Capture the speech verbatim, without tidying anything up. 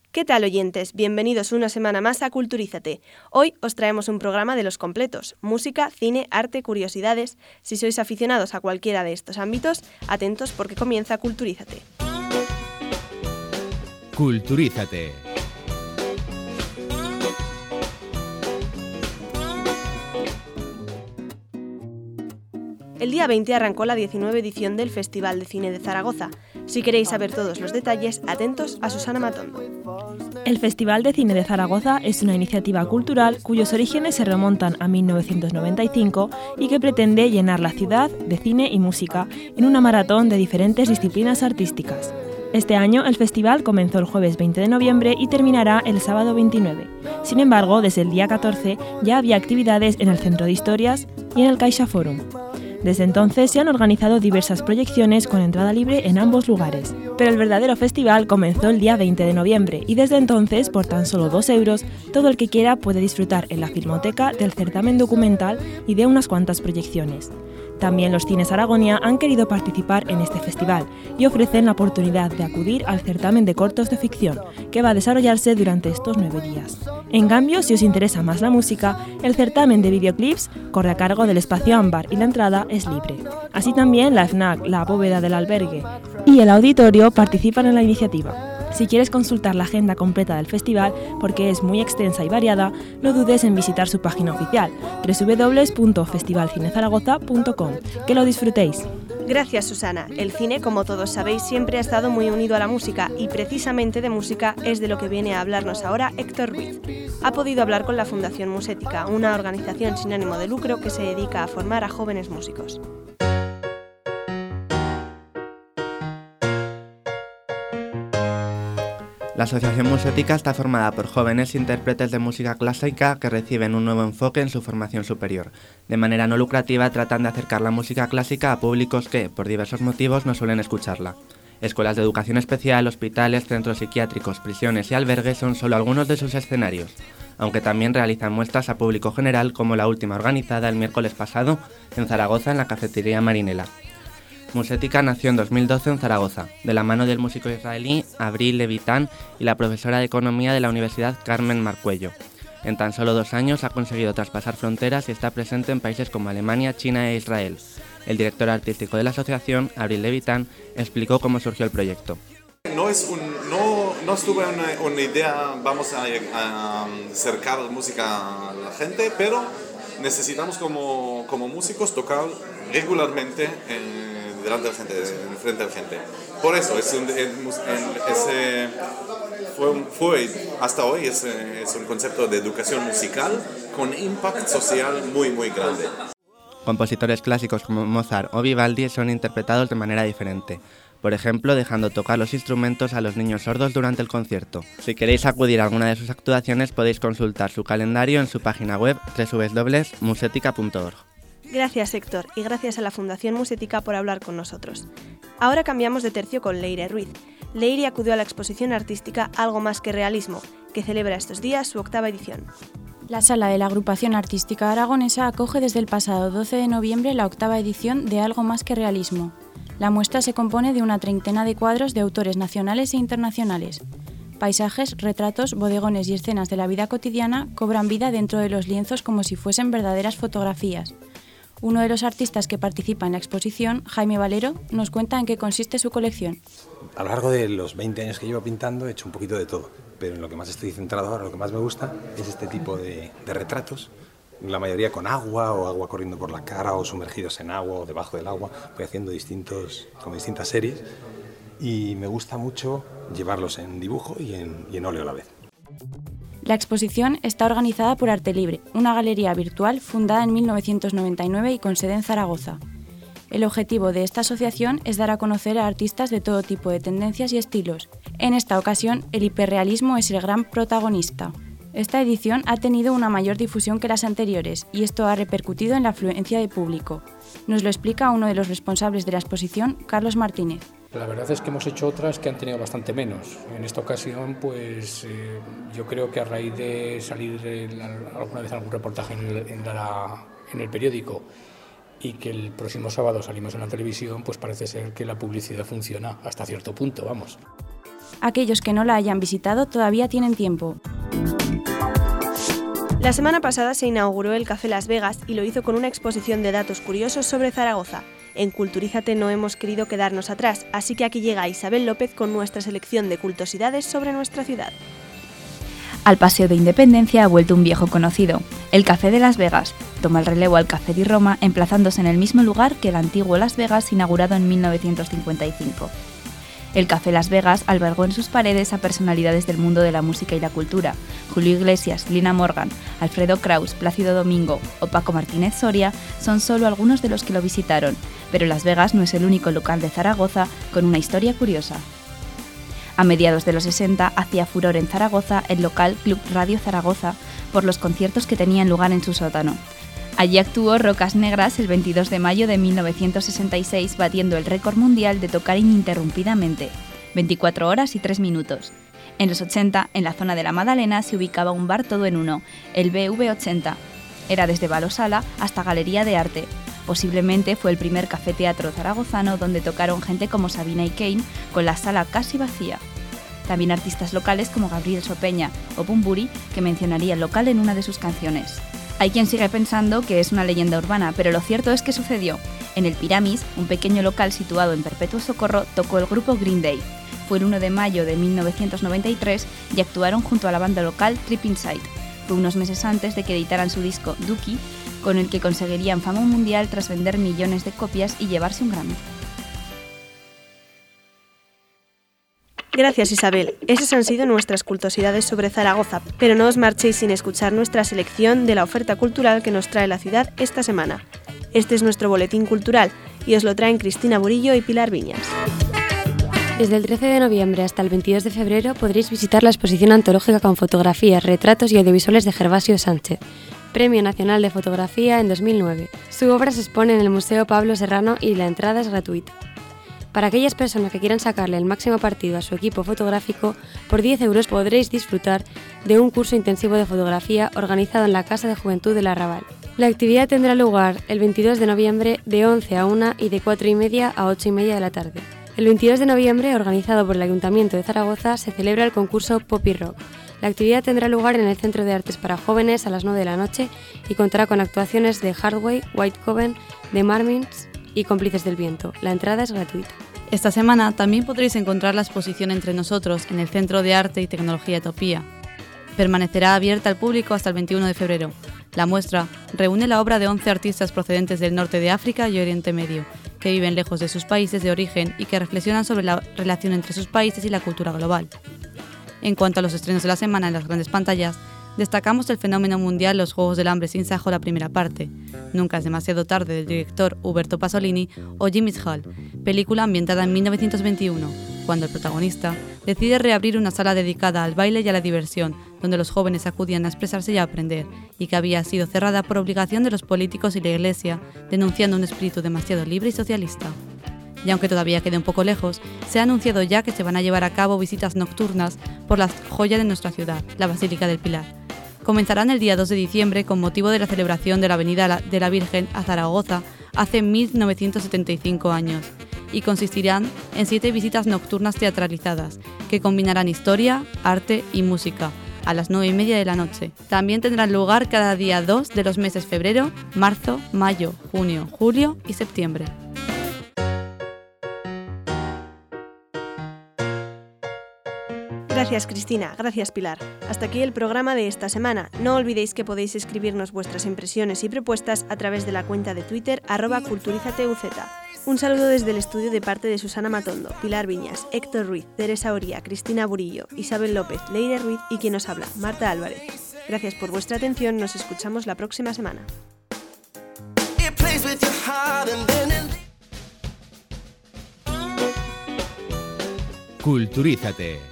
¿Qué tal, oyentes? Bienvenidos una semana más a Culturízate. Hoy os traemos un programa de los completos: música, cine, arte, curiosidades. Si sois aficionados a cualquiera de estos ámbitos, atentos porque comienza Culturízate. Culturízate. El día veinte arrancó la diecinueva edición del Festival de Cine de Zaragoza. Si queréis saber todos los detalles, atentos a Susana Matondo. El Festival de Cine de Zaragoza es una iniciativa cultural cuyos orígenes se remontan a mil novecientos noventa y cinco y que pretende llenar la ciudad de cine y música en una maratón de diferentes disciplinas artísticas. Este año el festival comenzó el jueves veinte de noviembre y terminará el sábado veintinueve. Sin embargo, desde el día catorce ya había actividades en el Centro de Historias y en el Caixa Forum. Desde entonces se han organizado diversas proyecciones con entrada libre en ambos lugares. Pero el verdadero festival comenzó el día veinte de noviembre y desde entonces, por tan solo dos euros, todo el que quiera puede disfrutar en la Filmoteca del certamen documental y de unas cuantas proyecciones. También los Cines Aragonia han querido participar en este festival y ofrecen la oportunidad de acudir al certamen de cortos de ficción, que va a desarrollarse durante estos nueve días. En cambio, si os interesa más la música, el certamen de videoclips corre a cargo del Espacio Ámbar y la entrada es libre. Así también la FNAC, la Bóveda del Albergue y el Auditorio participan en la iniciativa. Si quieres consultar la agenda completa del festival, porque es muy extensa y variada, no dudes en visitar su página oficial, doble u doble u doble u punto festival cine zaragoza punto com. ¡Que lo disfrutéis! Gracias, Susana. El cine, como todos sabéis, siempre ha estado muy unido a la música y precisamente de música es de lo que viene a hablarnos ahora Héctor Ruiz. Ha podido hablar con la Fundación Musética, una organización sin ánimo de lucro que se dedica a formar a jóvenes músicos. La Asociación Musética está formada por jóvenes intérpretes de música clásica que reciben un nuevo enfoque en su formación superior. De manera no lucrativa tratan de acercar la música clásica a públicos que, por diversos motivos, no suelen escucharla. Escuelas de educación especial, hospitales, centros psiquiátricos, prisiones y albergues son solo algunos de sus escenarios, aunque también realizan muestras a público general, como la última organizada el miércoles pasado en Zaragoza en la cafetería Marinela. Musética nació en dos mil doce en Zaragoza, de la mano del músico israelí Avril Levitan y la profesora de Economía de la Universidad Carmen Marcuello. En tan solo dos años ha conseguido traspasar fronteras y está presente en países como Alemania, China e Israel. El director artístico de la asociación, Avril Levitan, explicó cómo surgió el proyecto. No, es un, no, no estuve una, una idea, vamos a, a acercar música a la gente, pero necesitamos como, como músicos tocar regularmente en delante de la gente, frente a la gente. Por eso, es un, es, es, fue, fue hasta hoy es, es un concepto de educación musical con impacto social muy, muy grande. Compositores clásicos como Mozart o Vivaldi son interpretados de manera diferente. Por ejemplo, dejando tocar los instrumentos a los niños sordos durante el concierto. Si queréis acudir a alguna de sus actuaciones, podéis consultar su calendario en su página web doble u doble u doble u punto musetica punto org. Gracias, Héctor, y gracias a la Fundación Musética por hablar con nosotros. Ahora cambiamos de tercio con Leire Ruiz. Leire acudió a la exposición artística Algo más que realismo, que celebra estos días su octava edición. La Sala de la Agrupación Artística Aragonesa acoge desde el pasado doce de noviembre la octava edición de Algo más que realismo. La muestra se compone de una treintena de cuadros de autores nacionales e internacionales. Paisajes, retratos, bodegones y escenas de la vida cotidiana cobran vida dentro de los lienzos como si fuesen verdaderas fotografías. Uno de los artistas que participa en la exposición, Jaime Valero, nos cuenta en qué consiste su colección. A lo largo de los veinte años que llevo pintando he hecho un poquito de todo, pero en lo que más estoy centrado ahora, lo que más me gusta, es este tipo de, de retratos, la mayoría con agua o agua corriendo por la cara o sumergidos en agua o debajo del agua. Voy haciendo distintos, como distintas series y me gusta mucho llevarlos en dibujo y en, y en óleo a la vez. La exposición está organizada por Arte Libre, una galería virtual fundada en mil novecientos noventa y nueve y con sede en Zaragoza. El objetivo de esta asociación es dar a conocer a artistas de todo tipo de tendencias y estilos. En esta ocasión, el hiperrealismo es el gran protagonista. Esta edición ha tenido una mayor difusión que las anteriores y esto ha repercutido en la afluencia de público. Nos lo explica uno de los responsables de la exposición, Carlos Martínez. La verdad es que hemos hecho otras que han tenido bastante menos. En esta ocasión, pues eh, yo creo que a raíz de salir el, alguna vez algún reportaje en el, en, la, en el periódico y que el próximo sábado salimos en la televisión, pues parece ser que la publicidad funciona hasta cierto punto, vamos. Aquellos que no la hayan visitado todavía tienen tiempo. La semana pasada se inauguró el Café Las Vegas y lo hizo con una exposición de datos curiosos sobre Zaragoza. En Culturízate no hemos querido quedarnos atrás, así que aquí llega Isabel López con nuestra selección de curiosidades sobre nuestra ciudad. Al Paseo de Independencia ha vuelto un viejo conocido, el Café de Las Vegas. Toma el relevo al Café di Roma, emplazándose en el mismo lugar que el antiguo Las Vegas, inaugurado en mil novecientos cincuenta y cinco. El Café Las Vegas albergó en sus paredes a personalidades del mundo de la música y la cultura. Julio Iglesias, Lina Morgan, Alfredo Kraus, Plácido Domingo o Paco Martínez Soria son solo algunos de los que lo visitaron, pero Las Vegas no es el único local de Zaragoza con una historia curiosa. A mediados de los sesenta hacía furor en Zaragoza el local Club Radio Zaragoza por los conciertos que tenían lugar en su sótano. Allí actuó Rocas Negras el veintidós de mayo de mil novecientos sesenta y seis, batiendo el récord mundial de tocar ininterrumpidamente, veinticuatro horas y tres minutos. En los ochenta, en la zona de la Madalena, se ubicaba un bar todo en uno, el B V ochenta. Era desde Balosala hasta Galería de Arte. Posiblemente fue el primer café-teatro zaragozano donde tocaron gente como Sabina y Kane, con la sala casi vacía. También artistas locales como Gabriel Sopeña o Bumburi, que mencionaría el local en una de sus canciones. Hay quien sigue pensando que es una leyenda urbana, pero lo cierto es que sucedió. En el Piramis, un pequeño local situado en Perpetuo Socorro, tocó el grupo Green Day. Fue el uno de mayo de mil novecientos noventa y tres y actuaron junto a la banda local Trip Inside. Fue unos meses antes de que editaran su disco Dookie, con el que conseguirían fama mundial tras vender millones de copias y llevarse un Grammy. Gracias, Isabel. Esas han sido nuestras curiosidades sobre Zaragoza, pero no os marchéis sin escuchar nuestra selección de la oferta cultural que nos trae la ciudad esta semana. Este es nuestro boletín cultural y os lo traen Cristina Burillo y Pilar Viñas. Desde el trece de noviembre hasta el veintidós de febrero podréis visitar la exposición antológica con fotografías, retratos y audiovisuales de Gervasio Sánchez, Premio Nacional de Fotografía en dos mil nueve. Su obra se expone en el Museo Pablo Serrano y la entrada es gratuita. Para aquellas personas que quieran sacarle el máximo partido a su equipo fotográfico, por diez euros podréis disfrutar de un curso intensivo de fotografía organizado en la Casa de Juventud del Arrabal. La actividad tendrá lugar el veintidós de noviembre de once a una y de cuatro y media a ocho y media de la tarde. El veintidós de noviembre, organizado por el Ayuntamiento de Zaragoza, se celebra el concurso Poppy Rock. La actividad tendrá lugar en el Centro de Artes para Jóvenes a las nueve de la noche y contará con actuaciones de Hardway, White Coven, The Marmins y Cómplices del Viento. La entrada es gratuita. Esta semana también podréis encontrar la exposición Entre Nosotros en el Centro de Arte y Tecnología Etopía. Permanecerá abierta al público hasta el veintiuno de febrero. La muestra reúne la obra de once artistas procedentes del norte de África y Oriente Medio, que viven lejos de sus países de origen y que reflexionan sobre la relación entre sus países y la cultura global. En cuanto a los estrenos de la semana en las grandes pantallas, destacamos el fenómeno mundial Los Juegos del Hambre sin Sajo, la primera parte, Nunca es demasiado tarde, del director Uberto Pasolini, o Jimmy's Hall, película ambientada en mil novecientos veintiuno, cuando el protagonista decide reabrir una sala dedicada al baile y a la diversión, donde los jóvenes acudían a expresarse y a aprender, y que había sido cerrada por obligación de los políticos y la Iglesia, denunciando un espíritu demasiado libre y socialista. Y aunque todavía quede un poco lejos, se ha anunciado ya que se van a llevar a cabo visitas nocturnas por la joya de nuestra ciudad, la Basílica del Pilar. Comenzarán el día dos de diciembre con motivo de la celebración de la Venida de la Virgen a Zaragoza hace mil novecientos setenta y cinco años y consistirán en siete visitas nocturnas teatralizadas que combinarán historia, arte y música a las nueve y media de la noche. También tendrán lugar cada día dos de los meses febrero, marzo, mayo, junio, julio y septiembre. Gracias, Cristina. Gracias, Pilar. Hasta aquí el programa de esta semana. No olvidéis que podéis escribirnos vuestras impresiones y propuestas a través de la cuenta de Twitter arroba culturizateuz. Un saludo desde el estudio de parte de Susana Matondo, Pilar Viñas, Héctor Ruiz, Teresa Oría, Cristina Burillo, Isabel López, Leire Ruiz y quien os habla, Marta Álvarez. Gracias por vuestra atención. Nos escuchamos la próxima semana. Culturízate.